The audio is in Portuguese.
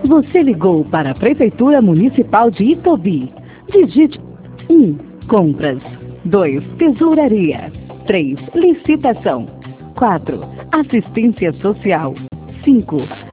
Você ligou para a Prefeitura Municipal de Itobi. Digite 1. Compras. 2. Tesouraria. 3. Licitação. 4. Assistência Social. 5.